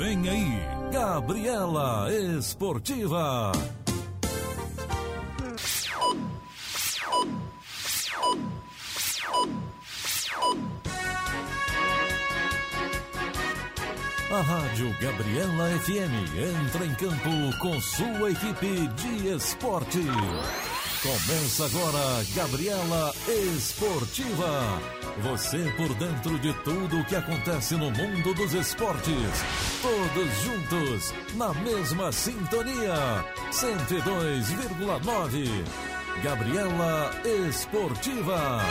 Vem aí, Gabriela Esportiva. A Rádio Gabriela FM entra em campo com sua equipe de esporte. Começa agora Gabriela Esportiva. Você por dentro de tudo o que acontece no mundo dos esportes. Todos juntos, na mesma sintonia. 102,9. Gabriela Esportiva.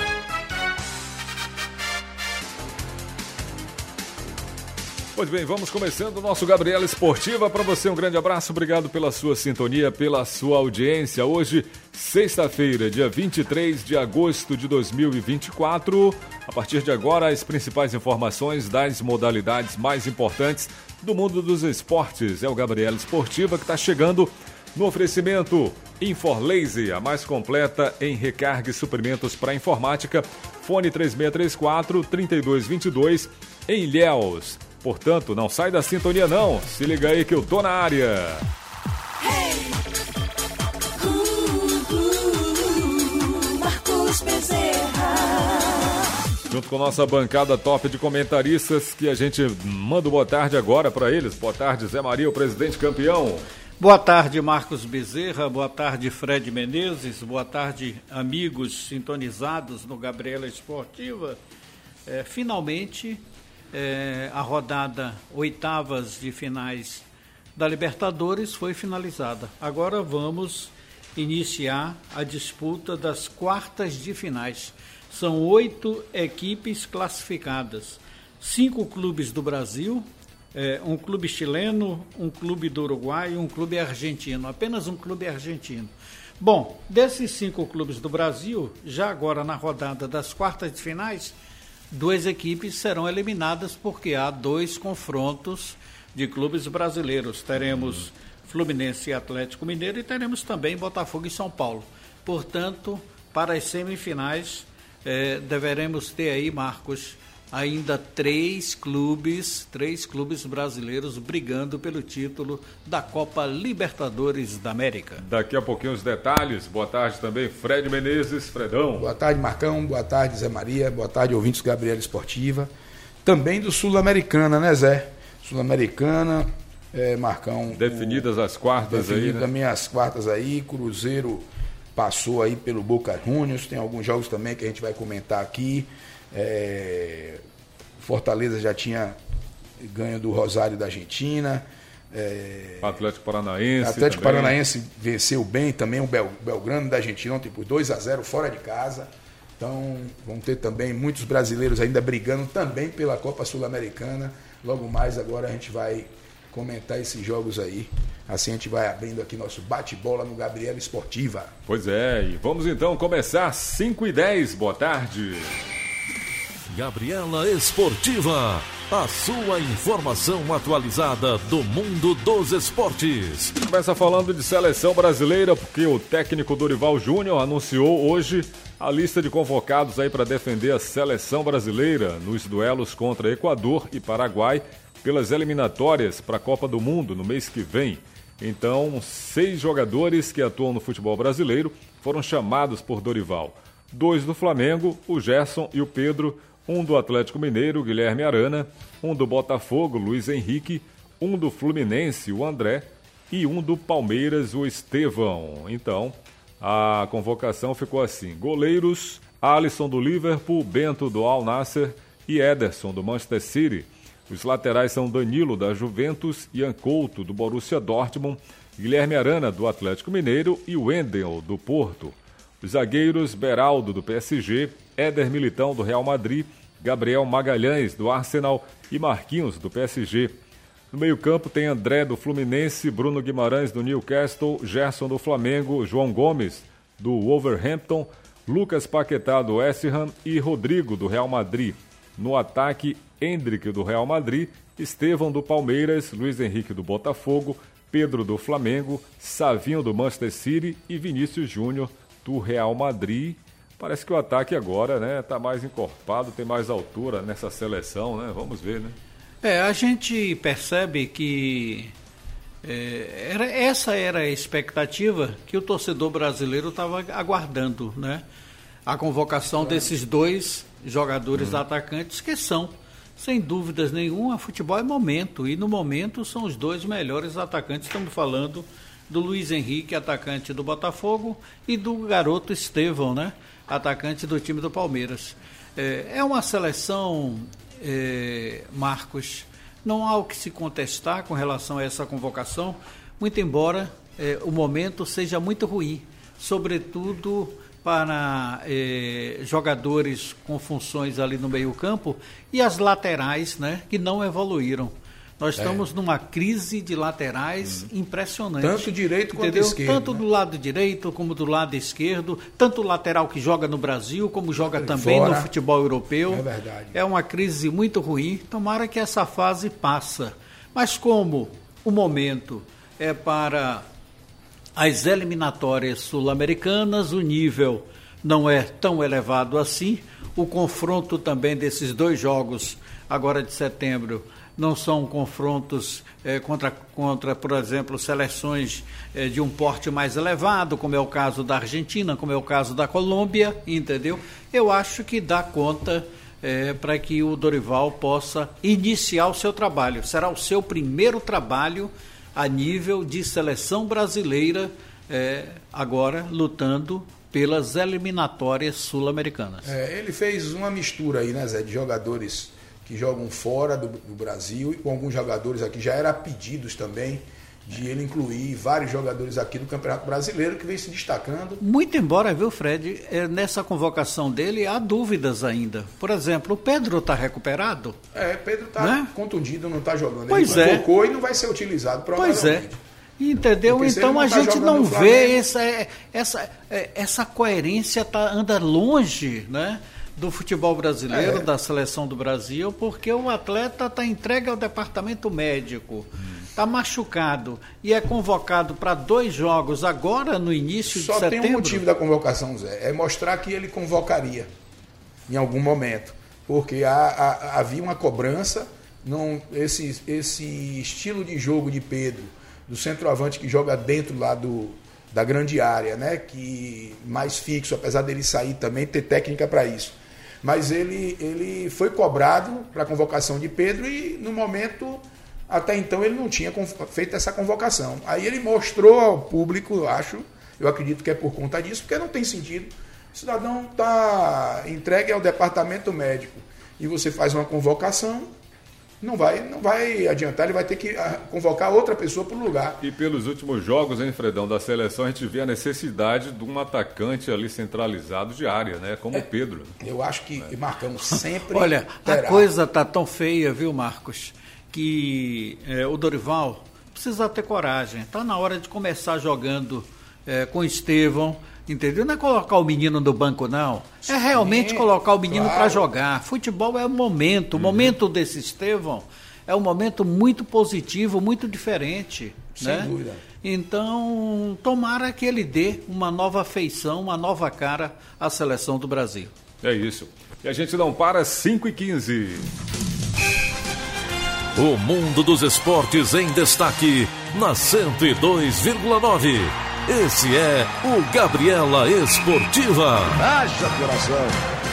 Muito bem, vamos começando o nosso Gabriela Esportiva. Para você um grande abraço, obrigado pela sua sintonia, pela sua audiência. Hoje, sexta-feira, dia 23 de agosto de 2024. A partir de agora, as principais informações das modalidades mais importantes do mundo dos esportes. É o Gabriela Esportiva que está chegando no oferecimento Inforlaser, a mais completa em recarga e suprimentos para informática. Fone 3634-3222 em Ilhéus. Portanto, não sai da sintonia não, se liga aí que eu tô na área. Marcos Bezerra. Junto com nossa bancada top de comentaristas, que a gente manda boa tarde agora para eles. Boa tarde, Zé Maria, o presidente campeão. Boa tarde, Marcos Bezerra, boa tarde, Fred Menezes, boa tarde, amigos sintonizados no Gabriela Esportiva. Finalmente... a rodada oitavas de finais da Libertadores foi finalizada. Agora vamos iniciar a disputa das quartas de finais. São 8 equipes classificadas, 5 clubes do Brasil, um clube chileno, um clube do Uruguai e um clube argentino, apenas um clube argentino. Bom, desses 5 clubes do Brasil, já agora na rodada das quartas de finais, 2 equipes serão eliminadas porque há 2 confrontos de clubes brasileiros. Teremos Fluminense e Atlético Mineiro e teremos também Botafogo e São Paulo. Portanto, para as semifinais, deveremos ter aí, Marcos, ainda 3 clubes brasileiros brigando pelo título da Copa Libertadores da América. Daqui a pouquinho os detalhes. Boa tarde também, Fred Menezes, Fredão. Boa tarde, Marcão. Boa tarde, Zé Maria. Boa tarde, ouvintes do Gabriela Esportiva. Também do Sul-Americana, né, Zé? Sul-Americana, Marcão. Definidas as quartas aí, né? Também as quartas aí. Cruzeiro passou aí pelo Boca Juniors. Tem alguns jogos também que a gente vai comentar aqui. Fortaleza já tinha ganho do Rosário da Argentina. Atlético Paranaense. Atlético Paranaense venceu bem também o Belgrano da Argentina ontem por 2-0 fora de casa. Então vão ter também muitos brasileiros ainda brigando também pela Copa Sul-Americana. Logo mais agora a gente vai comentar esses jogos aí. Assim a gente vai abrindo aqui nosso bate-bola no Gabriela Esportiva. Pois é, e vamos então começar 5h10. Boa tarde. Gabriela Esportiva, a sua informação atualizada do mundo dos esportes. Começa falando de seleção brasileira, porque o técnico Dorival Júnior anunciou hoje a lista de convocados aí para defender a seleção brasileira nos duelos contra Equador e Paraguai pelas eliminatórias para a Copa do Mundo no mês que vem. Então, 6 jogadores que atuam no futebol brasileiro foram chamados por Dorival. 2 do Flamengo, o Gerson e o Pedro. 1 do Atlético Mineiro, Guilherme Arana, 1 do Botafogo, Luiz Henrique, 1 do Fluminense, o André, e 1 do Palmeiras, o Estevão. Então, a convocação ficou assim: goleiros, Alisson do Liverpool, Bento do Al Nassr e Ederson do Manchester City. Os laterais são Danilo da Juventus, Ian Couto do Borussia Dortmund, Guilherme Arana do Atlético Mineiro e Wendel do Porto. Os zagueiros, Beraldo do PSG, Éder Militão do Real Madrid, Gabriel Magalhães do Arsenal e Marquinhos do PSG. No meio-campo tem André do Fluminense, Bruno Guimarães do Newcastle, Gerson do Flamengo, João Gomes do Wolverhampton, Lucas Paquetá do West Ham e Rodrigo do Real Madrid. No ataque, Endrick do Real Madrid, Estevão do Palmeiras, Luiz Henrique do Botafogo, Pedro do Flamengo, Savinho do Manchester City e Vinícius Júnior do Real Madrid. Parece que o ataque agora, né, tá mais encorpado, tem mais altura nessa seleção, né? Vamos ver, né? A gente percebe que essa era a expectativa que o torcedor brasileiro estava aguardando, né? A convocação desses dois jogadores atacantes que são, sem dúvidas nenhuma, futebol é momento, e no momento são os dois melhores atacantes. Estamos falando do Luiz Henrique, atacante do Botafogo, e do garoto Estevão, né? Atacante do time do Palmeiras. É uma seleção, Marcos, não há o que se contestar com relação a essa convocação, muito embora o momento seja muito ruim, sobretudo para jogadores com funções ali no meio-campo e as laterais, né, que não evoluíram. Nós estamos numa crise de laterais impressionante. Tanto direito quanto esquerdo. Tanto do lado direito como do lado esquerdo, tanto o lateral que joga no Brasil, como joga também no futebol europeu. É verdade. É uma crise muito ruim. Tomara que essa fase passe. Mas como o momento é para as eliminatórias sul-americanas, o nível não é tão elevado assim. O confronto também desses dois jogos, agora de setembro, não são confrontos contra, por exemplo, seleções de um porte mais elevado, como é o caso da Argentina, como é o caso da Colômbia, entendeu? Eu acho que dá conta para que o Dorival possa iniciar o seu trabalho. Será o seu primeiro trabalho a nível de seleção brasileira, agora lutando pelas eliminatórias sul-americanas. Ele fez uma mistura aí, né, Zé, de jogadores que jogam fora do Brasil, e com alguns jogadores aqui já era pedidos também de ele incluir vários jogadores aqui do Campeonato Brasileiro que vem se destacando. Muito embora, viu, Fred, nessa convocação dele há dúvidas ainda. Por exemplo, o Pedro está recuperado? Pedro está contundido, não está jogando. Pois ele convocou e não vai ser utilizado, provavelmente. Pois entendeu? Então a gente não vê essa coerência, anda longe, né, do futebol brasileiro, da seleção do Brasil, porque o atleta está entregue ao departamento médico, está machucado e é convocado para 2 jogos agora no início de setembro. Só tem um motivo da convocação, Zé, é mostrar que ele convocaria em algum momento, porque havia uma cobrança, esse estilo de jogo de Pedro, do centroavante que joga dentro lá da grande área, né, que mais fixo, apesar dele sair também, ter técnica para isso. Mas ele foi cobrado para a convocação de Pedro e, no momento, até então, ele não tinha feito essa convocação. Aí ele mostrou ao público, eu acredito que é por conta disso, porque não tem sentido. O cidadão está entregue ao departamento médico e você faz uma convocação, não vai adiantar, ele vai ter que convocar outra pessoa para o lugar. E pelos últimos jogos, hein, Fredão, da seleção, a gente vê a necessidade de um atacante ali centralizado de área, né? Como o Pedro. Eu acho que Marcão sempre Olha, terá. A coisa tá tão feia, viu, Marcos, que o Dorival precisa ter coragem. Está na hora de começar jogando com o Estevão, entendeu? Não é colocar o menino no banco, não. É realmente colocar o menino para jogar. Futebol é o momento. O momento desse Estevão é um momento muito positivo, muito diferente. Sem dúvida. Então, tomara que ele dê uma nova feição, uma nova cara à seleção do Brasil. É isso. E a gente não para, 5h15. O mundo dos esportes em destaque na 102,9. Esse é o Gabriela Esportiva. Haja coração.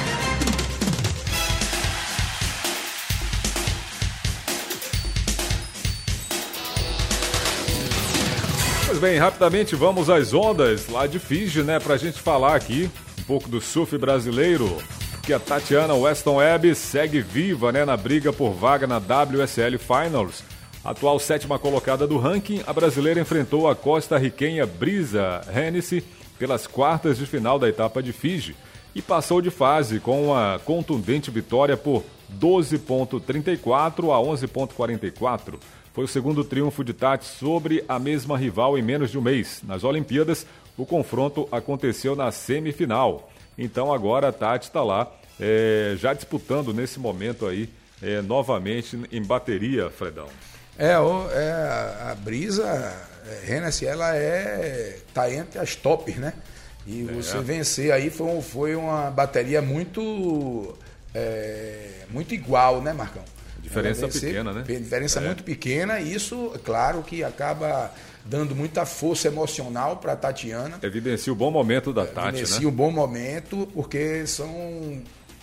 Pois bem, rapidamente vamos às ondas lá de Fiji, né? Pra gente falar aqui um pouco do surf brasileiro. Que a Tatiana Weston Webb segue viva, né, na briga por vaga na WSL Finals. Atual 7ª colocada do ranking, a brasileira enfrentou a costarriquenha Brisa Hennessy pelas quartas de final da etapa de Fiji e passou de fase com uma contundente vitória por 12,34 a 11,44. Foi o segundo triunfo de Tati sobre a mesma rival em menos de um mês. Nas Olimpíadas, o confronto aconteceu na semifinal. Então agora a Tati está lá, já disputando nesse momento aí, novamente em bateria, Fredão. A Brisa Hennessy, ela tá entre as tops, né? E você vencer aí foi uma bateria muito igual, né, Marcão? Diferença pequena, né? Diferença muito pequena, e isso, claro, que acaba dando muita força emocional para a Tatiana. Evidencia o bom momento da Tati, Evidencia, né? o bom momento, porque são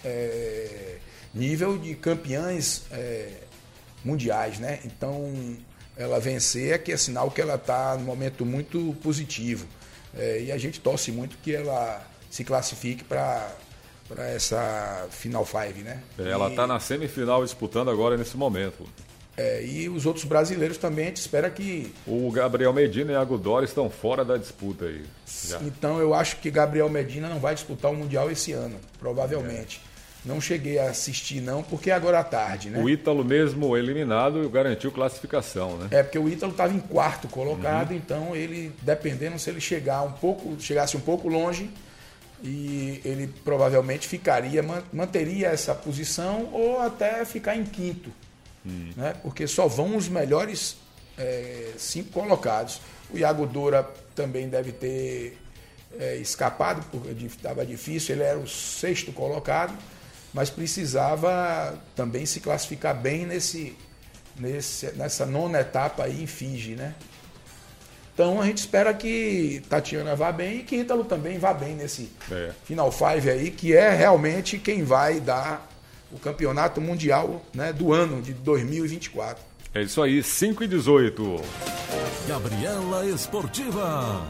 nível de campeãs mundiais, né? Então, ela vencer aqui é sinal que ela está num momento muito positivo. E a gente torce muito que ela se classifique para essa Final Five, né? Ela está na semifinal disputando agora nesse momento. E os outros brasileiros também, a gente espera que... O Gabriel Medina e a Agudora estão fora da disputa aí. Já. Então eu acho que Gabriel Medina não vai disputar o Mundial esse ano, provavelmente. Não cheguei a assistir não, porque é agora à tarde, né? O Ítalo mesmo eliminado garantiu classificação, né? Porque o Ítalo estava em quarto colocado, então ele, dependendo se ele chegasse um pouco longe, e ele provavelmente manteria essa posição ou até ficar em quinto, né? Porque só vão os melhores 5 colocados. O Iago Doura também deve ter escapado, porque estava difícil, ele era o 6º colocado, mas precisava também se classificar bem nessa 9ª etapa aí em Fiji, né? Então a gente espera que Tatiana vá bem e que Ítalo também vá bem nesse Final Five aí, que é realmente quem vai dar o campeonato mundial, né, do ano de 2024. É isso aí, 5h18. Gabriela Esportiva.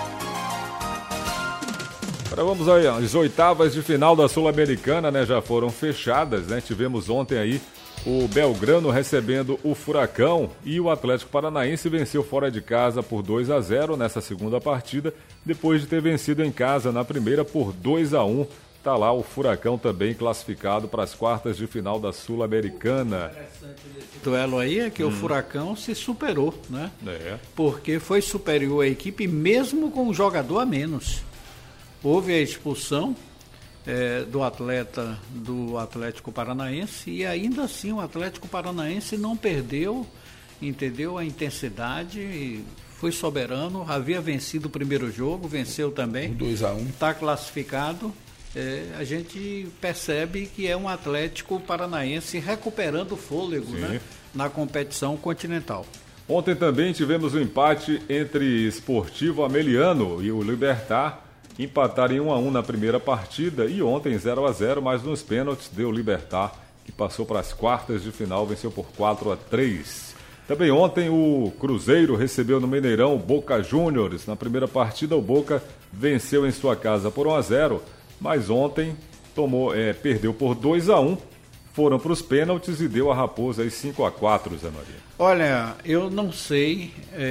Agora vamos aí, as oitavas de final da Sul-Americana, né, já foram fechadas, né? Tivemos ontem aí o Belgrano recebendo o Furacão e o Atlético Paranaense venceu fora de casa por 2-0 nessa segunda partida, depois de ter vencido em casa na primeira por 2-1. Tá lá o Furacão também classificado para as quartas de final da Sul-Americana. O duelo aí é que o Furacão se superou, né? Porque foi superior à equipe mesmo com um jogador a menos. Houve a expulsão do atleta do Atlético Paranaense e ainda assim o Atlético Paranaense não perdeu, entendeu, a intensidade, foi soberano, havia vencido o primeiro jogo, venceu também, 2-1, está classificado. A gente percebe que é um Atlético Paranaense recuperando o fôlego, né, na competição continental. Ontem também tivemos um empate entre Esportivo Ameliano e o Libertad. Empataram em 1-1 na primeira partida e ontem 0-0, mas nos pênaltis deu Libertad, que passou para as quartas de final, venceu por 4-3. Também ontem o Cruzeiro recebeu no Mineirão o Boca Juniors. Na primeira partida o Boca venceu em sua casa por 1-0, mas ontem perdeu por 2-1. Foram para os pênaltis e deu a Raposa aí 5-4, Zé Maria. Olha, eu não sei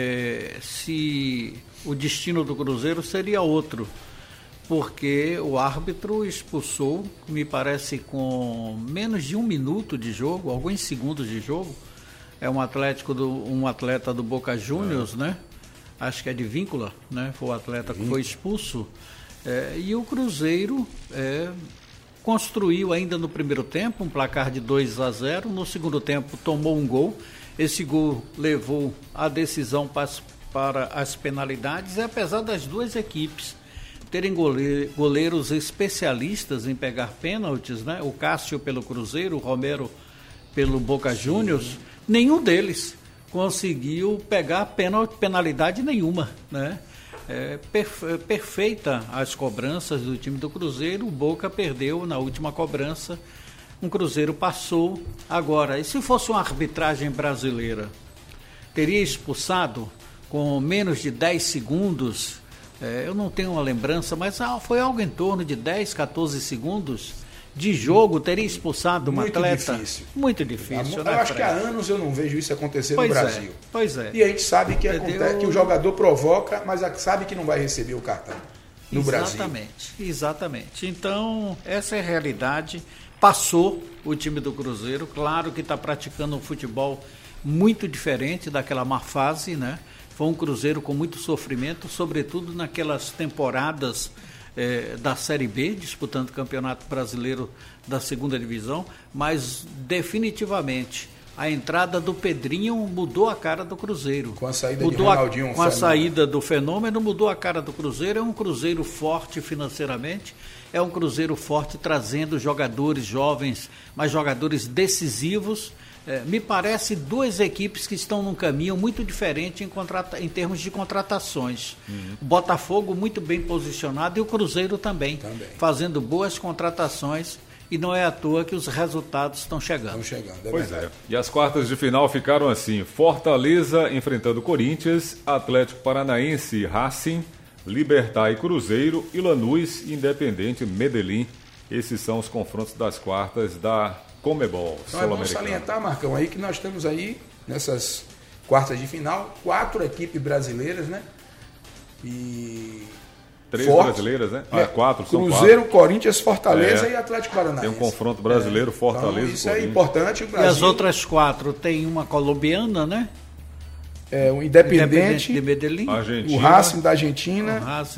se o destino do Cruzeiro seria outro, porque o árbitro expulsou, me parece com menos de 1 minuto de jogo, alguns segundos de jogo, um atleta do Boca Juniors, né? Acho que é de Víncula, né? Foi o atleta que foi expulso. E o Cruzeiro construiu ainda no primeiro tempo um placar de 2-0, no segundo tempo tomou um gol, esse gol levou a decisão para as penalidades, e apesar das duas equipes terem goleiros especialistas em pegar pênaltis, né? O Cássio pelo Cruzeiro, o Romero pelo Boca Juniors, nenhum deles conseguiu pegar penalidade nenhuma, né? Perfeita as cobranças do time do Cruzeiro, o Boca perdeu na última cobrança, o Cruzeiro passou. Agora, e se fosse uma arbitragem brasileira, teria expulsado com menos de 10 segundos, eu não tenho uma lembrança, mas foi algo em torno de 10, 14 segundos de jogo, teria expulsado um atleta. Difícil. Muito difícil. Eu acho que há anos eu não vejo isso acontecer no Brasil. Pois é. E a gente sabe que acontece, que o jogador provoca, mas sabe que não vai receber o cartão no Brasil. Exatamente. Então, essa é a realidade. Passou o time do Cruzeiro, claro que está praticando um futebol muito diferente daquela má fase, né? Foi um Cruzeiro com muito sofrimento, sobretudo naquelas temporadas da Série B, disputando o Campeonato Brasileiro da segunda divisão, mas definitivamente a entrada do Pedrinho mudou a cara do Cruzeiro. Com a saída de Ronaldinho. Com a saída do Fenômeno mudou a cara do Cruzeiro. É um Cruzeiro forte financeiramente, é um Cruzeiro forte trazendo jogadores jovens, mas jogadores decisivos, me parece duas equipes que estão num caminho muito diferente em termos de contratações. O Botafogo muito bem posicionado e o Cruzeiro também. Fazendo boas contratações, e não é à toa que os resultados estão chegando. Pois é. E as quartas de final ficaram assim: Fortaleza enfrentando Corinthians, Atlético Paranaense e Racing, Libertad e Cruzeiro, e Lanús, Independente, Medellín. Esses são os confrontos das quartas da Conmebol Então é bom salientar, Marcão, aí que nós temos aí, nessas quartas de final, 4 equipes brasileiras, né? E 3 brasileiras, né? 4, são Cruzeiro, 4. Corinthians, Fortaleza e Atlético Paranaense. Tem um confronto brasileiro, Fortaleza então, isso e Corinthians. É importante. O Brasil, e as outras 4 tem uma colombiana, né? O Independente de Medellín, Argentina, o Racing da Argentina,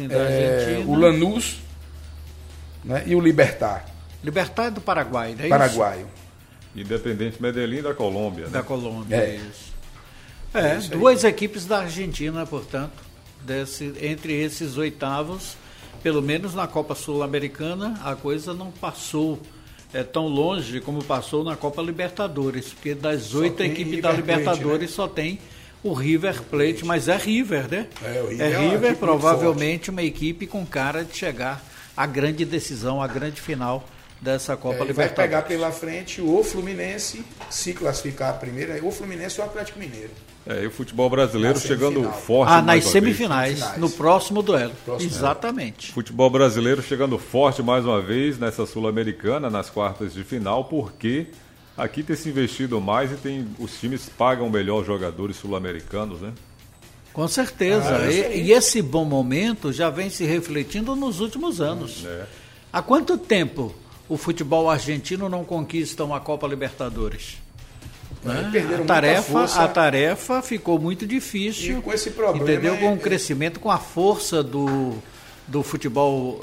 o Lanús, né? E o Libertad. Libertad é do Paraguai, não é Paraguaio. Independente Medellín da Colômbia. Da né? Colômbia, isso. Duas equipes da Argentina, portanto. Entre esses oitavos, pelo menos na Copa Sul-Americana, a coisa não passou tão longe como passou na Copa Libertadores, porque das 8 equipes da Libertadores, né? Só tem o River Plate, mas é River, né? O River provavelmente uma equipe com cara de chegar à grande decisão, à grande final dessa Copa Libertadores. Vai pegar pela frente o Fluminense, se classificar primeiro, o Fluminense e o Atlético Mineiro. E o futebol brasileiro chegando forte. Nas semifinais, no próximo duelo. Exatamente. Futebol brasileiro chegando forte mais uma vez nessa Sul-Americana, nas quartas de final, porque aqui tem se investido mais e os times pagam melhor os jogadores sul-americanos, né? Com certeza. E esse bom momento já vem se refletindo nos últimos anos. Há quanto tempo o futebol argentino não conquista uma Copa Libertadores? Né? A tarefa ficou muito difícil. E com esse problema, entendeu? Com o crescimento, com a força do futebol,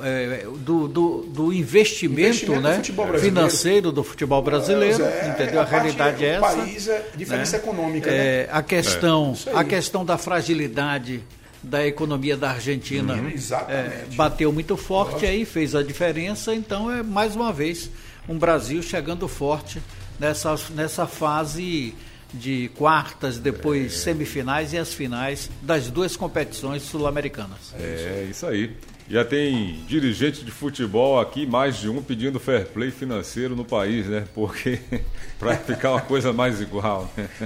do investimento, né? do futebol financeiro do futebol brasileiro. Entendeu? A realidade é essa. País, diferença econômica. A questão da fragilidade da economia da Argentina bateu muito forte, aí fez a diferença. Então é mais uma vez um Brasil chegando forte nessa fase de quartas, depois semifinais e as finais das duas competições sul-americanas. Isso aí. Já tem dirigente de futebol aqui, mais de um, pedindo fair play financeiro no país, né? Porque para ficar uma coisa mais igual.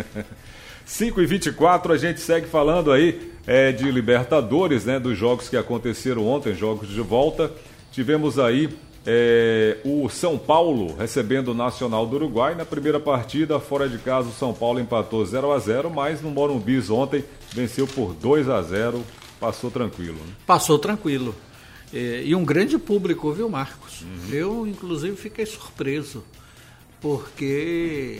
5h24, a gente segue falando aí de Libertadores, né? Dos jogos que aconteceram ontem, jogos de volta. Tivemos aí o São Paulo recebendo o Nacional do Uruguai. Na primeira partida, fora de casa, o São Paulo empatou 0-0, mas no Morumbi ontem venceu por 2-0, passou tranquilo. Né? Passou tranquilo. E um grande público, viu, Marcos? Eu, inclusive, fiquei surpreso, porque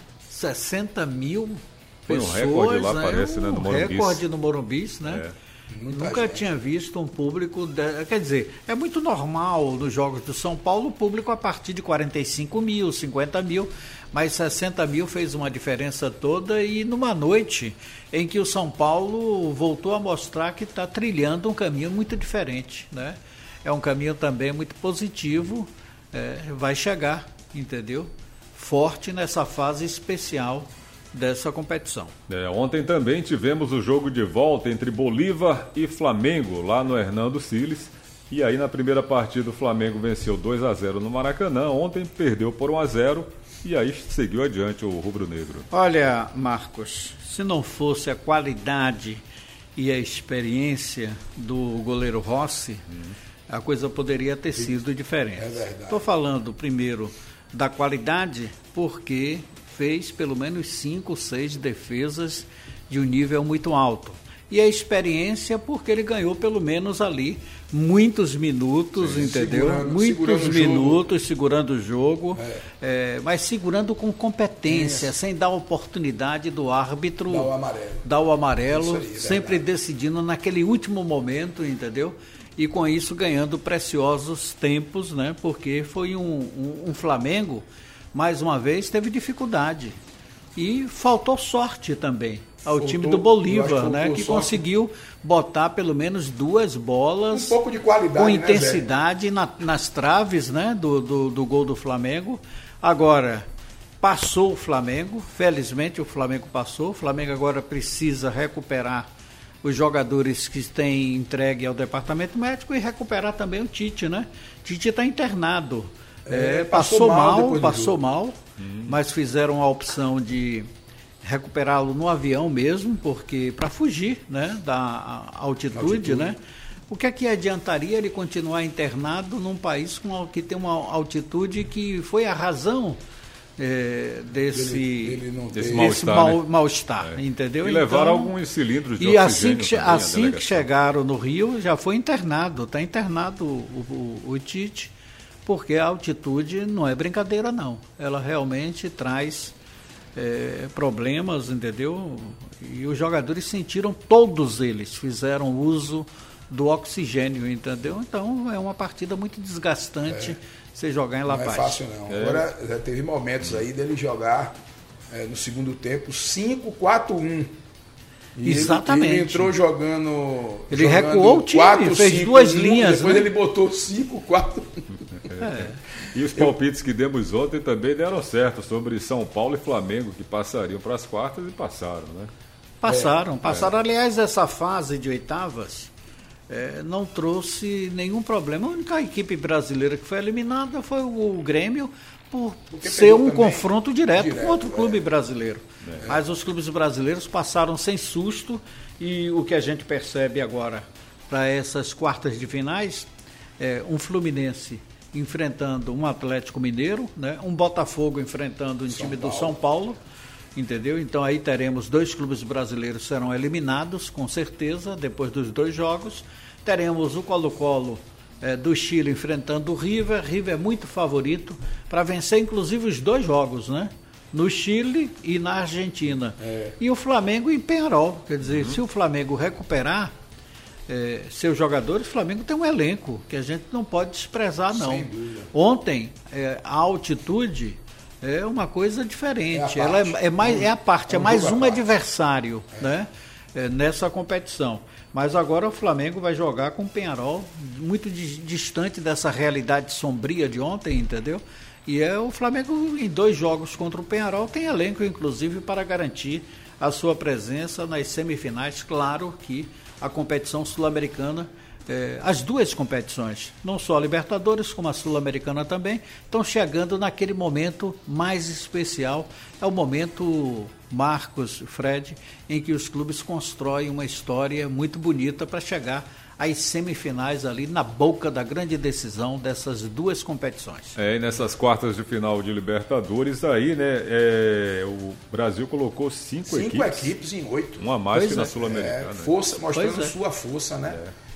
60 mil pessoas... Foi um recorde lá, parece, né, no Morumbi. Recorde no Morumbi, né? Nunca tinha visto um público... Quer dizer, é muito normal nos jogos do São Paulo o público a partir de 45 mil, 50 mil, mas 60 mil fez uma diferença toda, e numa noite em que o São Paulo voltou a mostrar que está trilhando um caminho muito diferente, né? É um caminho também muito positivo, vai chegar, entendeu? Forte nessa fase especial dessa competição. Ontem também tivemos o jogo de volta entre Bolívar e Flamengo, lá no Hernando Siles. E aí na primeira partida o Flamengo venceu 2-0 no Maracanã, ontem perdeu por 1-0 e aí seguiu adiante o rubro-negro. Olha, Marcos, se não fosse a qualidade e a experiência do goleiro Rossi, a coisa poderia ter sido diferente. É verdade. Estou falando primeiro da qualidade porque fez pelo menos 5, 6 defesas de um nível muito alto. E a experiência porque ele ganhou pelo menos ali muitos minutos, entendeu? Muitos minutos segurando o jogo, mas segurando com competência, sem dar oportunidade do árbitro dar o amarelo, aí, sempre decidindo naquele último momento, entendeu? E com isso ganhando preciosos tempos, né? Porque foi um Flamengo, mais uma vez, teve dificuldade. E faltou sorte também ao time do Bolívar, né? Que conseguiu botar pelo menos 2 bolas um pouco de qualidade, com intensidade nas traves, né? Do gol do Flamengo. Agora, passou o Flamengo, felizmente o Flamengo passou. O Flamengo agora precisa recuperar os jogadores que têm entregue ao departamento médico e recuperar também o Tite, né? Tite está internado. Passou mal, mas fizeram a opção de recuperá-lo no avião mesmo, porque para fugir, né, da altitude, né? O que é que adiantaria ele continuar internado num país que tem uma altitude que foi a razão desse mal-estar, entendeu? E levaram alguns cilindros de oxigênio. E assim que chegaram no Rio, já foi internado. Está internado o Tite, porque a altitude não é brincadeira, não. Ela realmente traz problemas, entendeu? E os jogadores sentiram, todos eles fizeram uso do oxigênio, entendeu? Então é uma partida muito desgastante você jogar em La Paz. Não é fácil, não. Agora já teve momentos aí dele jogar no segundo tempo 5-4-1. Exatamente. Ele entrou jogando. Ele recuou o time, 4, fez 5, duas linhas. Depois ele botou 5-4-1. E os palpites que demos ontem também deram certo sobre São Paulo e Flamengo, que passariam para as quartas e passaram, né? Passaram. Aliás, essa fase de oitavas não trouxe nenhum problema. A única equipe brasileira que foi eliminada foi o Grêmio, por ser um confronto direto com outro clube brasileiro. Mas os clubes brasileiros passaram sem susto, e o que a gente percebe agora para essas quartas de finais um Fluminense enfrentando um Atlético Mineiro, né? Um Botafogo enfrentando um time do São Paulo, entendeu? Então aí teremos 2 clubes brasileiros que serão eliminados, com certeza, depois dos 2 jogos. Teremos o Colo-Colo do Chile enfrentando o River. River é muito favorito para vencer, inclusive, os 2 jogos, né? No Chile e na Argentina. E o Flamengo em Peñarol. Quer dizer, se o Flamengo recuperar seus jogadores, o Flamengo tem um elenco que a gente não pode desprezar, não. Sem dúvida. Ontem, a altitude é uma coisa diferente. Ela é mais um adversário, né? Nessa competição. Mas agora o Flamengo vai jogar com o Peñarol, muito distante dessa realidade sombria de ontem, entendeu? E o Flamengo, em 2 jogos contra o Peñarol, tem elenco, inclusive, para garantir a sua presença nas semifinais. Claro que a competição sul-americana, as 2 competições, não só a Libertadores, como a Sul-Americana também, estão chegando naquele momento mais especial. É o momento, Marcos, Fred, em que os clubes constroem uma história muito bonita para chegar às semifinais ali na boca da grande decisão dessas 2 competições. E nessas quartas de final de Libertadores aí, né, o Brasil colocou 5 equipes em 8. Uma mais que na Sul-Americana. Força, mostrando sua força, né?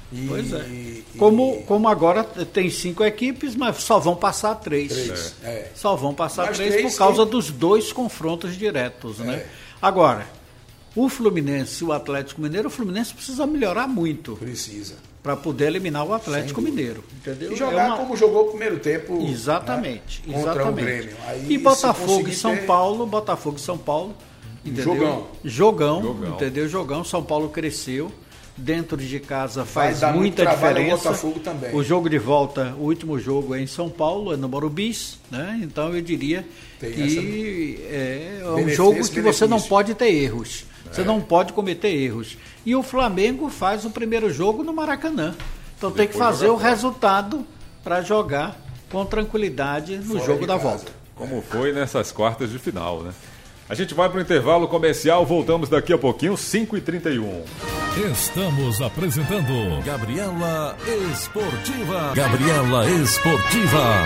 Como agora tem 5 equipes, mas só vão passar 3. Só vão passar 3 por causa dos 2 confrontos diretos, né? Agora, o Fluminense e o Atlético Mineiro, o Fluminense precisa melhorar muito. Precisa. Para poder eliminar o Atlético Mineiro. Entendeu? E jogar como jogou o primeiro tempo. Exatamente. Né? Contra o Grêmio. Aí, e Botafogo e São Paulo, entendeu? Jogão, entendeu? Jogão. São Paulo cresceu. Dentro de casa faz muita diferença. Botafogo também. O jogo de volta, o último jogo é em São Paulo, é no Morumbi, né? Então eu diria que é um jogo que você não pode ter erros. Você não pode cometer erros. E o Flamengo faz o primeiro jogo no Maracanã. Então tem que fazer o resultado para jogar com tranquilidade no jogo da volta. Como foi nessas quartas de final, né? A gente vai para o intervalo comercial, voltamos daqui a pouquinho, 5h31. Estamos apresentando Gabriela Esportiva. Gabriela Esportiva.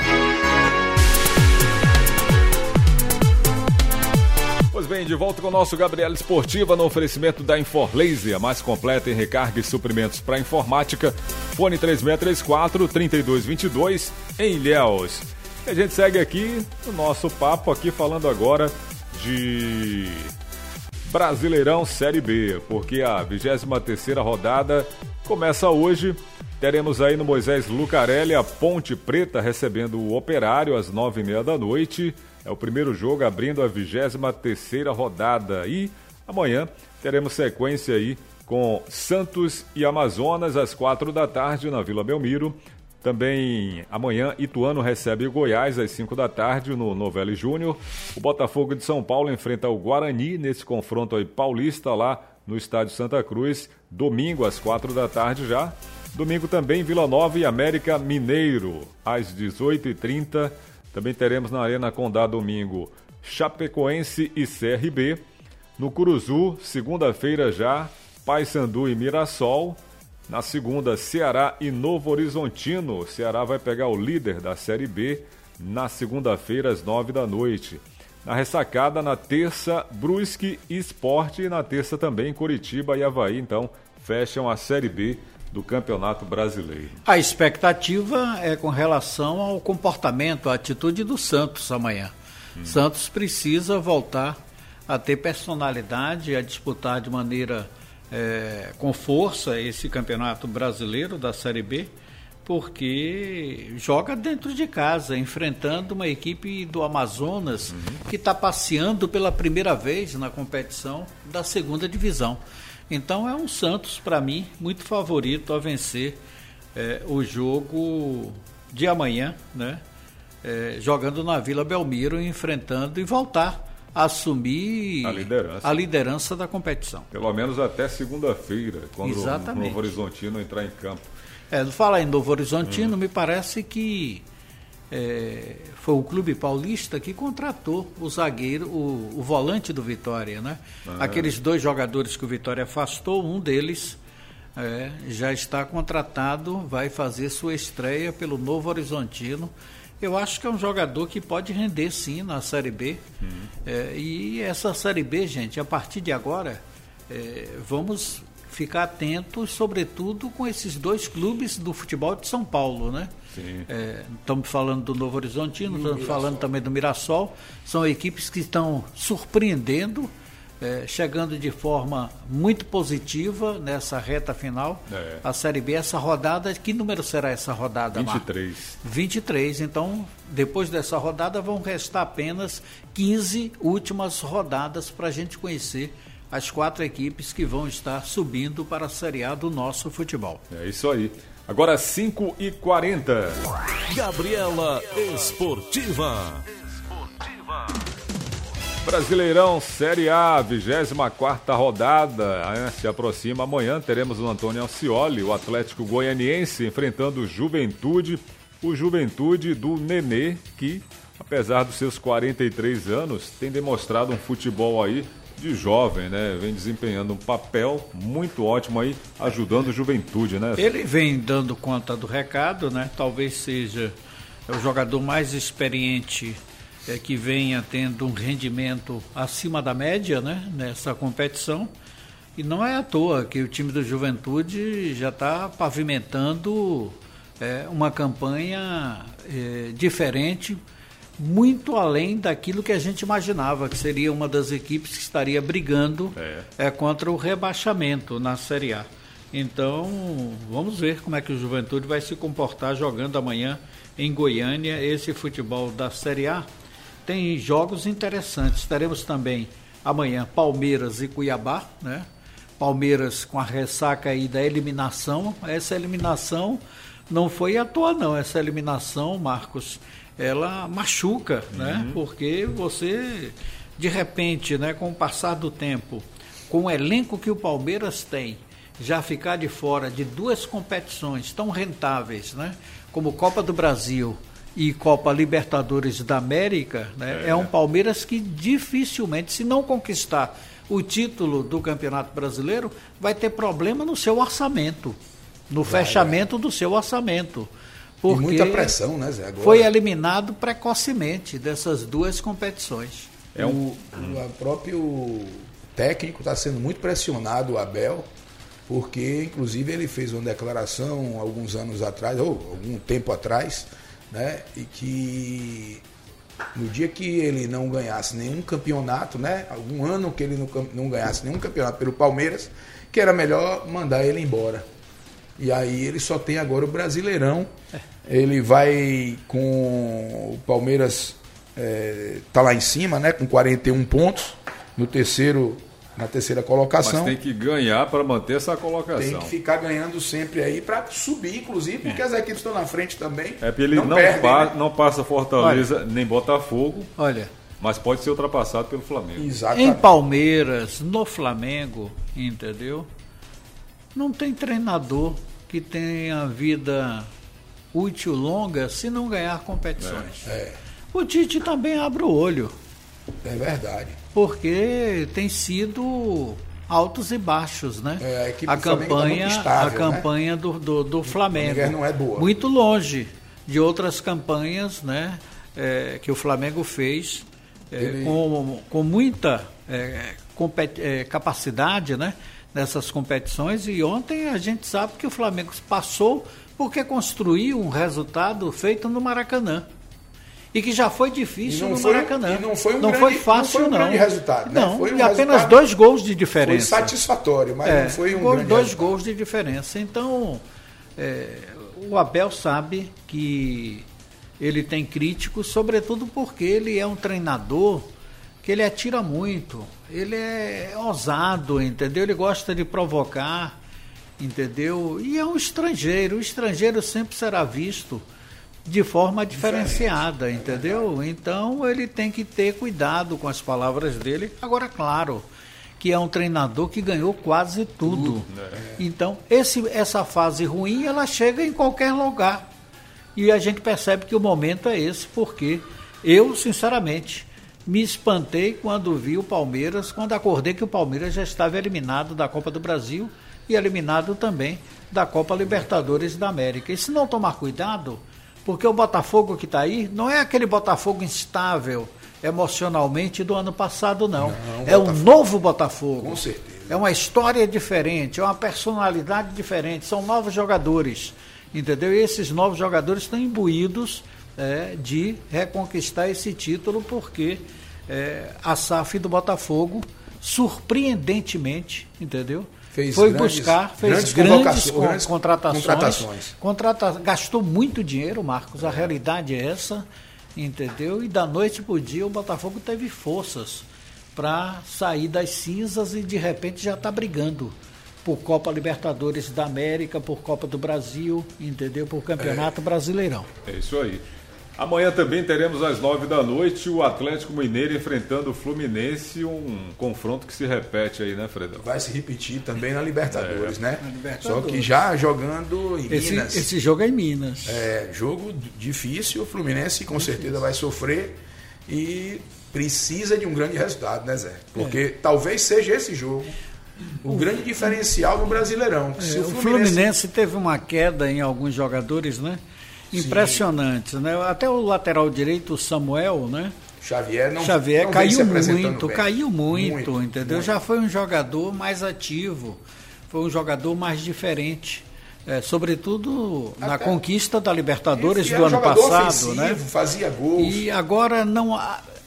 Pois bem, de volta com o nosso Gabriela Esportiva no oferecimento da Inforlaser, a mais completa em recarga e suprimentos para informática. Fone 3634-3222 em Ilhéus. E a gente segue aqui no nosso papo aqui falando agora de Brasileirão Série B, porque a 23ª rodada começa hoje. Teremos aí no Moisés Lucarelli a Ponte Preta recebendo o Operário às 9h30 da noite. É o primeiro jogo abrindo a 23ª rodada. E amanhã teremos sequência aí com Santos e Amazonas às 4 da tarde na Vila Belmiro. Também amanhã, Ituano recebe o Goiás às 5 da tarde no Novelli Júnior. O Botafogo de São Paulo enfrenta o Guarani nesse confronto aí paulista lá no Estádio Santa Cruz. Domingo às 4 da tarde já. Domingo também Vila Nova e América Mineiro às 18h30. Também teremos na Arena Condá domingo Chapecoense e CRB. No Curuzu, segunda-feira já, Paysandu e Mirassol. Na segunda, Ceará e Novo Horizontino. O Ceará vai pegar o líder da Série B na segunda-feira, às 9 da noite. Na ressacada, na terça, Brusque e Sport. E na terça também, Coritiba e Avaí. Então, fecham a Série B do Campeonato Brasileiro. A expectativa é com relação ao comportamento, à atitude do Santos amanhã. Santos precisa voltar a ter personalidade, a disputar de maneira... com força esse campeonato brasileiro da Série B, porque joga dentro de casa, enfrentando uma equipe do Amazonas que está passeando pela primeira vez na competição da segunda divisão. Então é um Santos, para mim, muito favorito a vencer o jogo de amanhã, né? Jogando na Vila Belmiro, enfrentando e voltar a assumir a liderança da competição. Pelo menos até segunda-feira, quando Exatamente. o Novo Horizontino entrar em campo. Falar em Novo Horizontino, me parece que foi o Clube Paulista que contratou o zagueiro, o volante do Vitória, né? Aqueles 2 jogadores que o Vitória afastou, um deles já está contratado, vai fazer sua estreia pelo Novo Horizontino. Eu acho que é um jogador que pode render sim na Série B. E essa Série B, gente, a partir de agora, vamos ficar atentos, sobretudo com esses 2 clubes do futebol de São Paulo, né? Estamos falando do Novo Horizontino, estamos falando também do Mirassol. São equipes que estão surpreendendo, chegando de forma muito positiva nessa reta final. A Série B, essa rodada, que número será essa rodada, 23. Marcos? 23, então depois dessa rodada vão restar apenas 15 últimas rodadas para a gente conhecer as 4 equipes que vão estar subindo para a Série A do nosso futebol. É isso aí. Agora 5h40. Gabriela Esportiva. Brasileirão Série A, 24ª rodada, se aproxima. Amanhã teremos o Antônio Alcioli, o Atlético Goianiense, enfrentando o Juventude do Nenê, que, apesar dos seus 43 anos, tem demonstrado um futebol aí de jovem, né? Vem desempenhando um papel muito ótimo aí, ajudando o Juventude, né? Ele vem dando conta do recado, né? Talvez seja o jogador mais experiente que venha tendo um rendimento acima da média, né, nessa competição. E não é à toa que o time do Juventude já está pavimentando uma campanha diferente, muito além daquilo que a gente imaginava, que seria uma das equipes que estaria brigando contra o rebaixamento na Série A. Então, vamos ver como é que o Juventude vai se comportar jogando amanhã em Goiânia, esse futebol da Série A. Tem jogos interessantes. Teremos também amanhã Palmeiras e Cuiabá, né? Palmeiras com a ressaca aí da eliminação. Essa eliminação não foi à toa, não. Essa eliminação, Marcos, ela machuca, né? Porque você, de repente, né, com o passar do tempo, com o elenco que o Palmeiras tem, já ficar de fora de 2 competições tão rentáveis, né, como Copa do Brasil e Copa Libertadores da América, né, é um Palmeiras que dificilmente, se não conquistar o título do Campeonato Brasileiro, vai ter problema no seu orçamento, no fechamento do seu orçamento. Porque e muita pressão, né, Zé? Agora foi eliminado precocemente dessas 2 competições. O próprio técnico está sendo muito pressionado, o Abel, porque inclusive ele fez uma declaração alguns anos atrás, ou algum tempo atrás, né, e que no dia que ele não ganhasse nenhum campeonato, né, algum ano que ele não ganhasse nenhum campeonato pelo Palmeiras, que era melhor mandar ele embora. E aí ele só tem agora o Brasileirão. Ele vai com o Palmeiras, tá lá em cima, né, com 41 pontos. No terceiro na terceira colocação. Mas tem que ganhar para manter essa colocação. Tem que ficar ganhando sempre aí para subir, inclusive, porque as equipes estão na frente também. É porque ele não passa Fortaleza nem Botafogo. Olha. Mas pode ser ultrapassado pelo Flamengo. Exatamente. Em Palmeiras, no Flamengo, entendeu? Não tem treinador que tenha vida útil longa se não ganhar competições. O Tite também abre o olho. É verdade. Porque tem sido altos e baixos, né? A campanha do Flamengo não é boa. Muito longe de outras campanhas, né? Que o Flamengo fez com muita capacidade, né? Nessas competições. E ontem a gente sabe que o Flamengo passou porque construiu um resultado feito no Maracanã. E que já foi difícil no Maracanã. E não foi fácil, não. Foi um grande resultado. Né? Não, foi um e apenas 2 gols de diferença. Foi satisfatório, mas não foi um grande 2 gols de diferença. Então, o Abel sabe que ele tem críticos, sobretudo porque ele é um treinador que ele atira muito. Ele é ousado, entendeu? Ele gosta de provocar, entendeu? E é um estrangeiro. O estrangeiro sempre será visto de forma diferenciada, entendeu? Então ele tem que ter cuidado com as palavras dele. Agora, claro, que é um treinador que ganhou quase tudo. Então, essa fase ruim, ela chega em qualquer lugar. E a gente percebe que o momento é esse, porque eu, sinceramente, me espantei quando vi o Palmeiras, quando acordei que o Palmeiras já estava eliminado da Copa do Brasil e eliminado também da Copa Libertadores da América. E se não tomar cuidado, porque o Botafogo que está aí não é aquele Botafogo instável emocionalmente do ano passado, não. É um novo Botafogo. Com certeza. É uma história diferente, é uma personalidade diferente, são novos jogadores, entendeu? E esses novos jogadores estão imbuídos de reconquistar esse título, porque a SAF do Botafogo, surpreendentemente, entendeu? Fez grandes contratações. Gastou muito dinheiro, Marcos, a realidade é essa, entendeu? E da noite para o dia o Botafogo teve forças para sair das cinzas e de repente já está brigando por Copa Libertadores da América, por Copa do Brasil, entendeu? Por Campeonato Brasileirão. É isso aí. Amanhã também teremos às 9h o Atlético Mineiro enfrentando o Fluminense, um confronto que se repete aí, né, Fredão? Vai se repetir também na Libertadores, né? Só que já jogando em Minas. Esse jogo é em Minas. Jogo difícil, o Fluminense com certeza vai sofrer e precisa de um grande resultado, né, Zé? Porque talvez seja esse jogo o grande diferencial no Brasileirão. Se o Fluminense teve uma queda em alguns jogadores, né? Impressionante, né? Até o lateral direito, o Samuel, né? Xavier caiu muito, entendeu? Já foi um jogador mais ativo, foi um jogador mais diferente, sobretudo na conquista da Libertadores do ano passado, né? Fazia gols. E agora não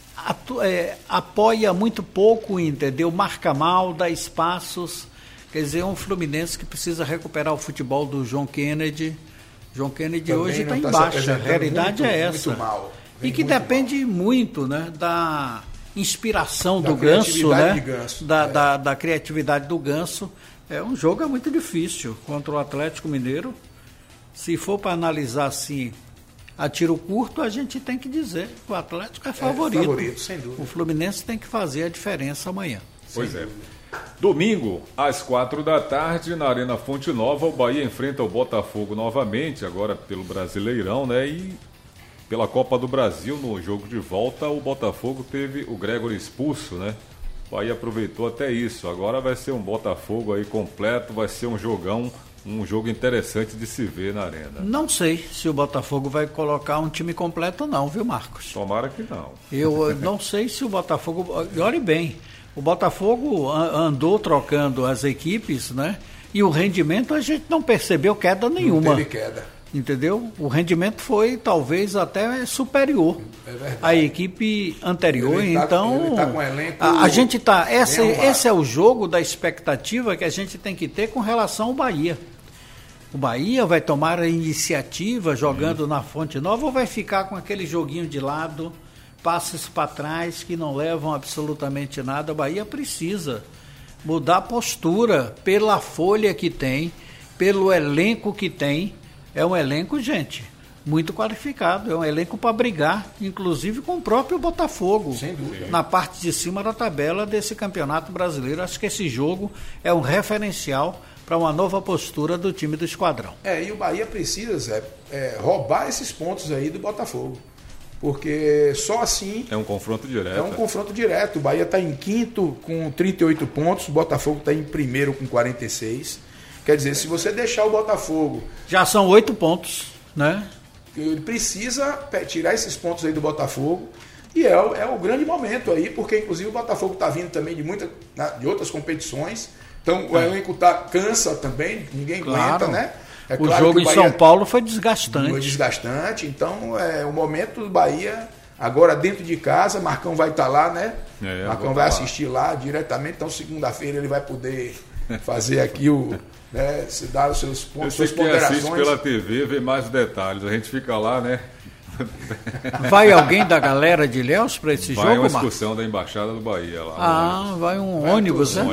apoia muito pouco, entendeu? Marca mal, dá espaços. Quer dizer, um Fluminense que precisa recuperar o futebol do João Kennedy. João Kennedy também hoje está em baixa, a realidade é essa. E que depende muito, né, da inspiração do Ganso, né? Da criatividade do Ganso. Um jogo muito difícil contra o Atlético Mineiro. Se for para analisar assim, a tiro curto, a gente tem que dizer que o Atlético é favorito. Sem dúvida. O Fluminense tem que fazer a diferença amanhã. Pois é. Domingo, às 4h, na Arena Fonte Nova, o Bahia enfrenta o Botafogo novamente, agora pelo Brasileirão, né? E pela Copa do Brasil, no jogo de volta, o Botafogo teve o Gregory expulso, né? O Bahia aproveitou até isso. Agora vai ser um Botafogo aí completo, vai ser um jogão, um jogo interessante de se ver na Arena. Não sei se o Botafogo vai colocar um time completo não, viu, Marcos? Tomara que não. Eu não sei se o Botafogo... Olhe bem, o Botafogo andou trocando as equipes, né? E o rendimento a gente não percebeu queda nenhuma. Não teve queda. Entendeu? O rendimento foi talvez até superior à equipe anterior. Ele tá com um elenco. A gente tá. Esse é o jogo da expectativa que a gente tem que ter com relação ao Bahia. O Bahia vai tomar a iniciativa jogando na Fonte Nova ou vai ficar com aquele joguinho de lado, passes para trás que não levam absolutamente nada? O Bahia precisa Mudar a postura pela folha que tem, pelo elenco que tem. É um elenco, gente, muito qualificado. É um elenco para brigar, inclusive com o próprio Botafogo. Sem dúvida. Na parte de cima da tabela desse Campeonato Brasileiro. Acho que esse jogo é um referencial para uma nova postura do time do Esquadrão. E o Bahia precisa, Zé, roubar esses pontos aí do Botafogo. Porque só assim... É um confronto direto. É um confronto direto. O Bahia está em quinto com 38 pontos, o Botafogo está em primeiro com 46. Quer dizer, se você deixar o Botafogo... Já são 8 pontos, né? Ele precisa tirar esses pontos aí do Botafogo. E é o grande momento aí, porque inclusive o Botafogo está vindo também de outras competições. Então o elenco cansa também, ninguém aguenta, né? O jogo em São Paulo foi desgastante. Foi desgastante, então é o momento do Bahia, agora dentro de casa, Marcão vai estar lá, né? Marcão vai assistir lá diretamente, então segunda-feira ele vai poder fazer aqui se dar os seus pontos, suas ponderações. Quem assiste pela TV vê mais detalhes, a gente fica lá, né? Vai alguém da galera de Ilhéus para esse jogo, Vai uma excursão da Embaixada do Bahia lá. Vai um ônibus, né?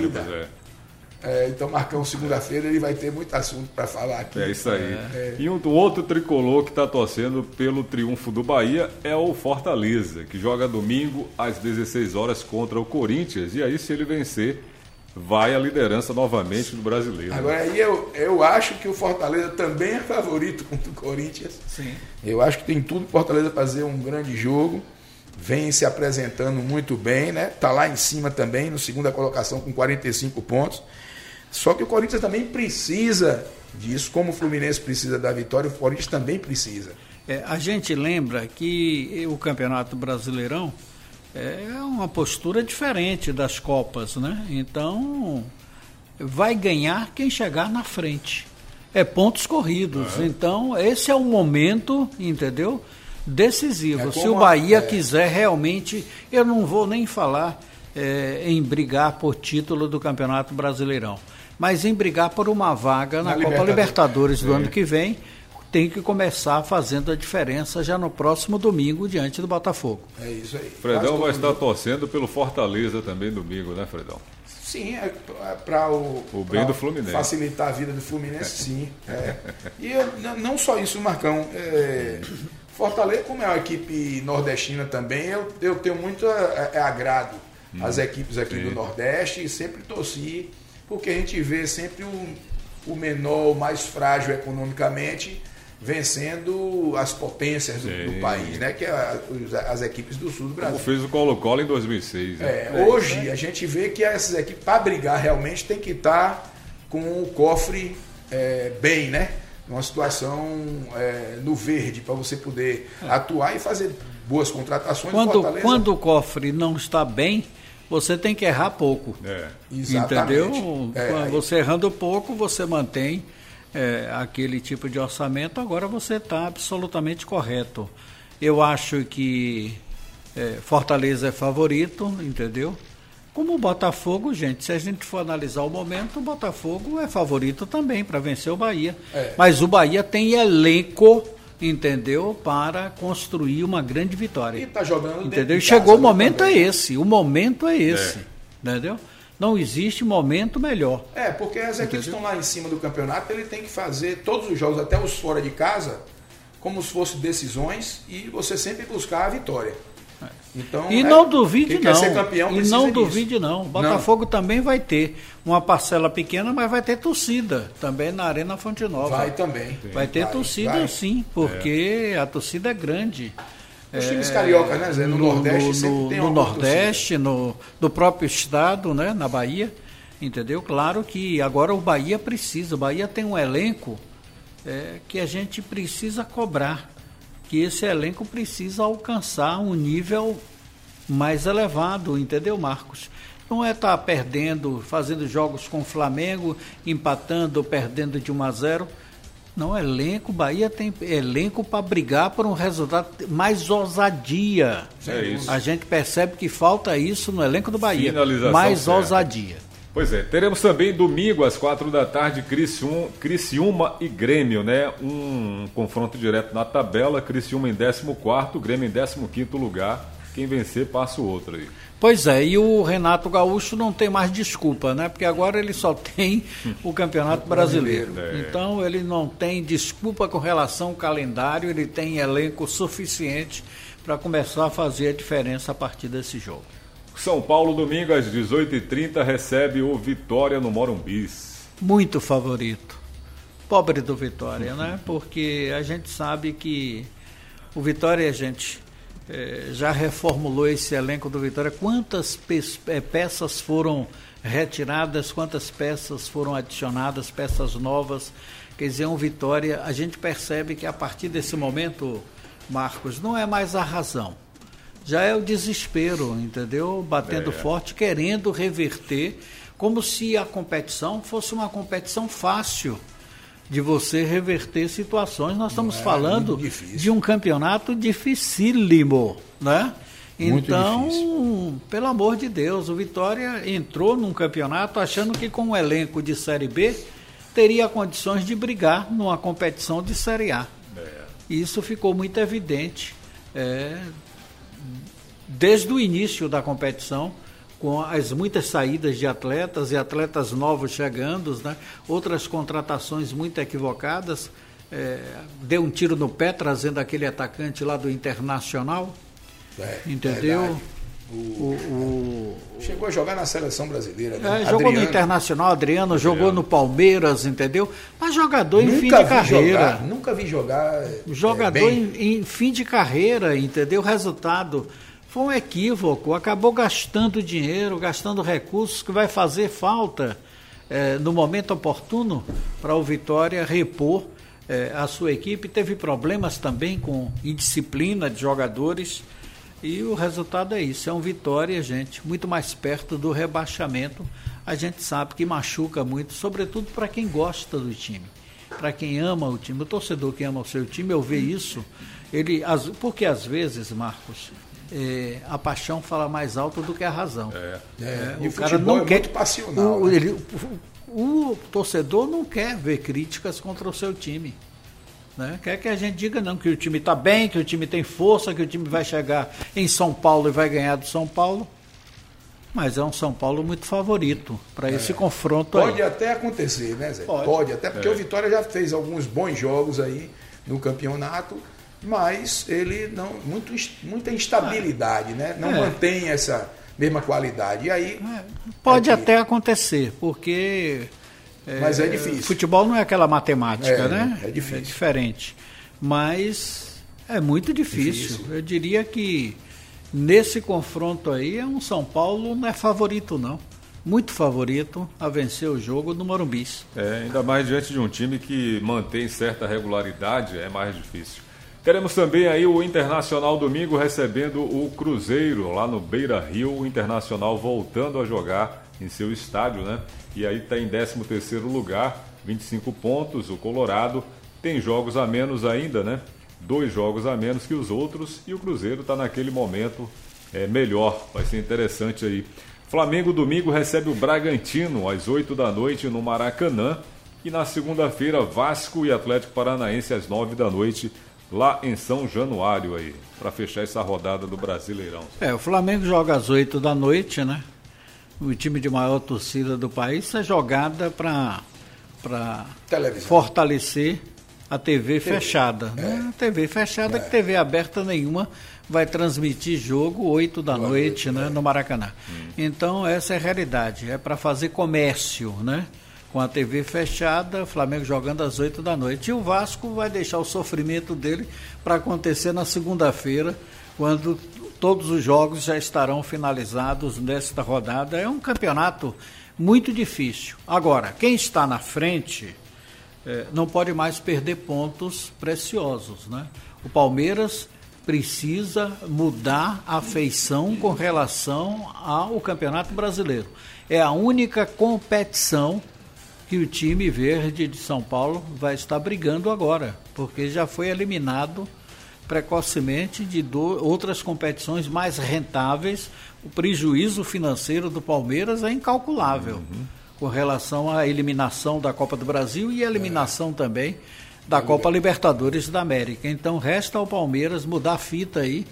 Então, Marcão, segunda-feira ele vai ter muito assunto para falar aqui. É isso aí. E o outro tricolor que está torcendo pelo triunfo do Bahia é o Fortaleza, que joga domingo às 16 horas contra o Corinthians. E aí, se ele vencer, vai à liderança novamente do Brasileiro. Agora, aí eu acho que o Fortaleza também é favorito contra o Corinthians. Sim. Eu acho que tem tudo para o Fortaleza fazer um grande jogo. Vem se apresentando muito bem, né? Está lá em cima também, no segunda colocação com 45 pontos. Só que o Corinthians também precisa disso, como o Fluminense precisa da vitória, o Corinthians também precisa. A gente lembra que o Campeonato Brasileirão é uma postura diferente das Copas, né? Então, vai ganhar quem chegar na frente. É pontos corridos. Então, esse é o momento, entendeu? Decisivo. Se o Bahia quiser realmente, eu não vou nem falar em brigar por título do Campeonato Brasileirão, mas em brigar por uma vaga na Copa Libertadores do ano que vem, tem que começar fazendo a diferença já no próximo domingo diante do Botafogo. É isso aí. Fredão vai estar torcendo pelo Fortaleza também domingo, né, Fredão? Sim, para o bem do Fluminense. Facilitar a vida do Fluminense, sim. E não só isso, Marcão. Fortaleza, como é uma equipe nordestina também, eu tenho muito agrado às equipes aqui do Nordeste e sempre torci, porque a gente vê sempre o menor, o mais frágil economicamente, vencendo as potências do país, né? Que é as equipes do sul do Brasil. Como fez o Colo-Colo em 2006. Hoje a gente vê que essas equipes, para brigar realmente, tem que estar com o cofre bem, né? Uma situação no verde, para você poder atuar e fazer boas contratações. Quando o cofre não está bem, você tem que errar pouco. Exatamente. Entendeu? Você errando pouco, você mantém aquele tipo de orçamento. Agora você está absolutamente correto. Eu acho que Fortaleza é favorito, entendeu? Como o Botafogo, gente, se a gente for analisar o momento, o Botafogo é favorito também para vencer o Bahia. Mas o Bahia tem elenco, entendeu, para construir uma grande vitória. E está jogando dentro entendeu? De Chegou casa, o momento também. O momento é esse, entendeu? Não existe momento melhor. Porque as equipes que estão lá em cima do campeonato, ele tem que fazer todos os jogos, até os fora de casa, como se fossem decisões, e você sempre buscar a vitória. Então, e não duvide quem quer ser campeão e não duvide não. O Botafogo também vai ter uma parcela pequena, mas vai ter torcida também na Arena Fonte Nova. Vai também. Vai ter torcida sim, porque a torcida é grande. Os times cariocas, né, Zé? No Nordeste sempre tem uma Nordeste, no próprio estado, né, na Bahia, entendeu? Claro que agora o Bahia tem um elenco que a gente precisa cobrar, que esse elenco precisa alcançar um nível mais elevado, entendeu, Marcos? Não é estar perdendo, fazendo jogos com o Flamengo, empatando ou perdendo de 1-0. Não, Bahia tem elenco para brigar por um resultado mais ousadia. Isso. A gente percebe que falta isso no elenco do Bahia, Finalização mais certa. ousadia. Pois teremos também domingo às 4 da tarde Criciúma e Grêmio, né? Um confronto direto na tabela, Criciúma em 14º, Grêmio em 15º lugar. quem vencer passa o outro aí. Pois é, e o Renato Gaúcho não tem mais desculpa, né? Porque agora ele só tem o Campeonato Brasileiro. Então ele não tem desculpa com relação ao calendário, ele tem elenco suficiente para começar a fazer a diferença a partir desse jogo. São Paulo, domingo às 18h30, recebe o Vitória no Morumbi. Muito favorito. Pobre do Vitória, né? Porque a gente sabe que o Vitória, já reformulou esse elenco do Vitória. Quantas peças foram retiradas, quantas peças foram adicionadas, peças novas. Quer dizer, um Vitória, a gente percebe que a partir desse momento, Marcos, não é mais a razão. Já é o desespero, entendeu? Batendo forte, querendo reverter, como se a competição fosse uma competição fácil de você reverter situações. Nós estamos falando de um campeonato dificílimo, né? Muito então, difícil. Pelo amor de Deus, o Vitória entrou num campeonato achando que com um elenco de Série B teria condições de brigar numa competição de Série A. E isso ficou muito evidente desde o início da competição, com as muitas saídas de atletas e atletas novos chegando, né? Outras contratações muito equivocadas. Deu um tiro no pé trazendo aquele atacante lá do Internacional, entendeu? Chegou a jogar na seleção brasileira, né? Jogou no Internacional, Adriano, jogou no Palmeiras, entendeu? Mas jogador em fim de carreira. Nunca vi jogar. Jogador em fim de carreira, entendeu? O resultado foi um equívoco, acabou gastando dinheiro, gastando recursos que vai fazer falta no momento oportuno para o Vitória repor a sua equipe. Teve problemas também com indisciplina de jogadores e o resultado é isso, é um Vitória, gente, muito mais perto do rebaixamento. A gente sabe que machuca muito, sobretudo para quem gosta do time, para quem ama o time. O torcedor que ama o seu time, eu vejo isso, porque às vezes, Marcos, a paixão fala mais alto do que a razão. O cara não quer, muito passional. O torcedor não quer ver críticas contra o seu time, né? Quer que a gente diga não, que o time está bem, que o time tem força, que o time vai chegar em São Paulo e vai ganhar do São Paulo. Mas é um São Paulo muito favorito para esse confronto. Pode até acontecer, né, Zé? Pode até, porque o Vitória já fez alguns bons jogos aí no campeonato, mas ele não. Muita instabilidade, né? Não mantém essa mesma qualidade. E aí. Pode até acontecer, porque. Mas é difícil. Futebol não é aquela matemática, né? É difícil. É diferente. Mas é muito difícil. Eu diria que nesse confronto aí, um São Paulo não é favorito, não. Muito favorito a vencer o jogo no Morumbi. Ainda mais diante de um time que mantém certa regularidade, é mais difícil. Teremos também aí o Internacional domingo recebendo o Cruzeiro lá no Beira-Rio. O Internacional voltando a jogar em seu estádio, né? E aí está em 13º lugar, 25 pontos. O Colorado tem jogos a menos ainda, né? 2 jogos a menos que os outros. E o Cruzeiro está naquele momento melhor. Vai ser interessante aí. Flamengo domingo recebe o Bragantino às 8 da noite no Maracanã. E na segunda-feira, Vasco e Atlético Paranaense às 9 da noite lá em São Januário aí, para fechar essa rodada do Brasileirão. O Flamengo joga às 8 da noite, né? O time de maior torcida do país, é jogada para fortalecer a TV fechada. Né? TV fechada, que TV aberta nenhuma vai transmitir jogo 8 da noite, né, no Maracanã. Então essa é a realidade, é para fazer comércio, né? Com a TV fechada, o Flamengo jogando às 8 da noite. E o Vasco vai deixar o sofrimento dele para acontecer na segunda-feira, quando todos os jogos já estarão finalizados nesta rodada. É um campeonato muito difícil. Agora, quem está na frente não pode mais perder pontos preciosos, né? O Palmeiras precisa mudar a feição com relação ao Campeonato Brasileiro. É a única competição que o time verde de São Paulo vai estar brigando agora, porque já foi eliminado precocemente de outras competições mais rentáveis. O prejuízo financeiro do Palmeiras é incalculável com relação à eliminação da Copa do Brasil e a eliminação também da Copa Libertadores da América. Então resta ao Palmeiras mudar a fita aí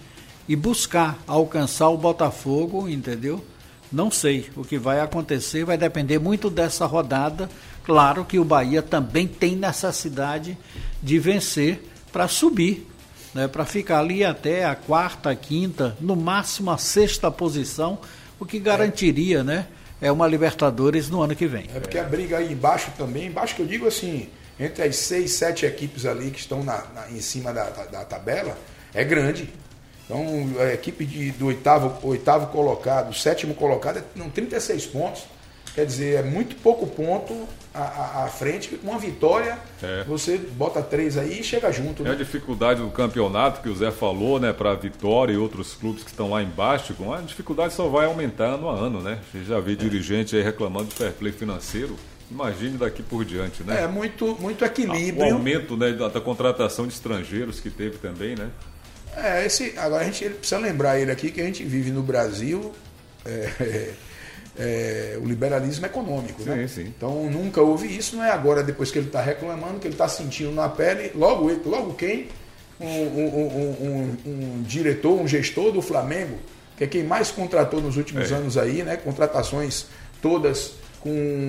e buscar alcançar o Botafogo, entendeu? Não sei o que vai acontecer, vai depender muito dessa rodada. Claro que o Bahia também tem necessidade de vencer para subir, né, para ficar ali até a quarta, quinta, no máximo a sexta posição, o que garantiria, né, uma Libertadores no ano que vem. É porque a briga aí embaixo também, embaixo que eu digo assim, entre as 6, 7 equipes ali que estão em cima da tabela, é grande. Então, a equipe do oitavo colocado, o sétimo colocado, não, 36 pontos. Quer dizer, é muito pouco ponto à frente, que com uma vitória você bota 3 aí e chega junto. Né? É a dificuldade do campeonato que o Zé falou, né, para a Vitória e outros clubes que estão lá embaixo, a dificuldade só vai aumentando a ano, né? A gente já vê dirigente aí reclamando de fair play financeiro. Imagine daqui por diante, né? É muito equilíbrio. O aumento, né, da contratação de estrangeiros que teve também, né? Agora a gente precisa lembrar ele aqui que a gente vive no Brasil o liberalismo econômico, sim, né? Sim. Então nunca houve isso, não é agora depois que ele está reclamando, que ele está sentindo na pele, logo quem? Um diretor, um gestor do Flamengo, que é quem mais contratou nos últimos anos aí, né? Contratações todas com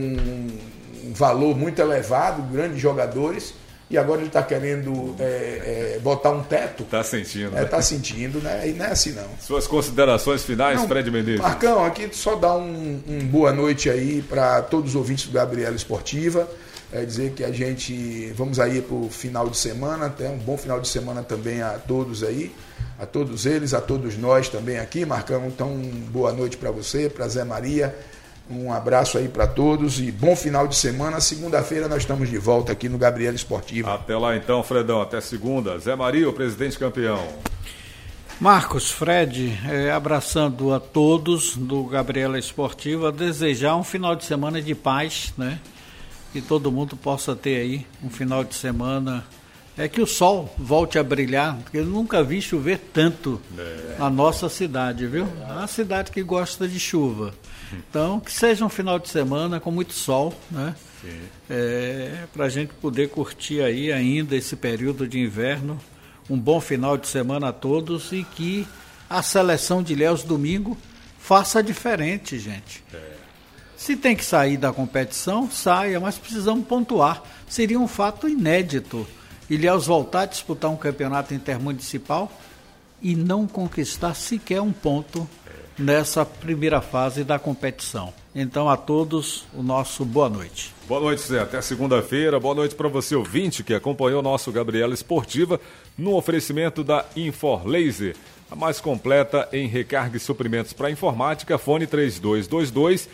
um valor muito elevado, grandes jogadores. E agora ele está querendo botar um teto. Está sentindo. Está sentindo, né? E não é assim, não. Suas considerações finais, Fred Menezes? Marcão, aqui só dar um boa noite aí para todos os ouvintes do Gabriela Esportiva. Dizer que a gente vamos aí para o final de semana, até um bom final de semana também a todos aí, a todos eles, a todos nós também aqui, Marcão. Então, boa noite para você, para Zé Maria. Um abraço aí para todos e bom final de semana. Segunda-feira nós estamos de volta aqui no Gabriela Esportiva. Até lá então, Fredão. Até segunda. Zé Maria, o presidente campeão. Marcos, Fred, abraçando a todos do Gabriela Esportiva, desejar um final de semana de paz, né? Que todo mundo possa ter aí um final de semana. Que o sol volte a brilhar, porque eu nunca vi chover tanto na nossa cidade, viu? É uma cidade que gosta de chuva. Então, que seja um final de semana com muito sol, né? Para a gente poder curtir aí ainda esse período de inverno. Um bom final de semana a todos e que a seleção de Ilhéus domingo faça diferente, gente. Se tem que sair da competição, saia, mas precisamos pontuar. Seria um fato inédito Ilhéus voltar a disputar um campeonato intermunicipal e não conquistar sequer um ponto nessa primeira fase da competição. Então, a todos, o nosso boa noite. Boa noite, Zé. Até segunda-feira. Boa noite para você, ouvinte, que acompanhou o nosso Gabriela Esportiva no oferecimento da Infor Laser, a mais completa em recarga e suprimentos para informática. Fone 3222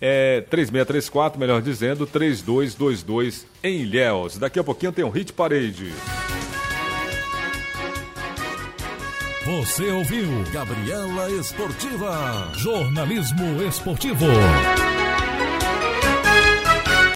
3634, melhor dizendo, 3222 em Ilhéus. Daqui a pouquinho tem um Hit Parade. Você ouviu Gabriela Esportiva, jornalismo esportivo.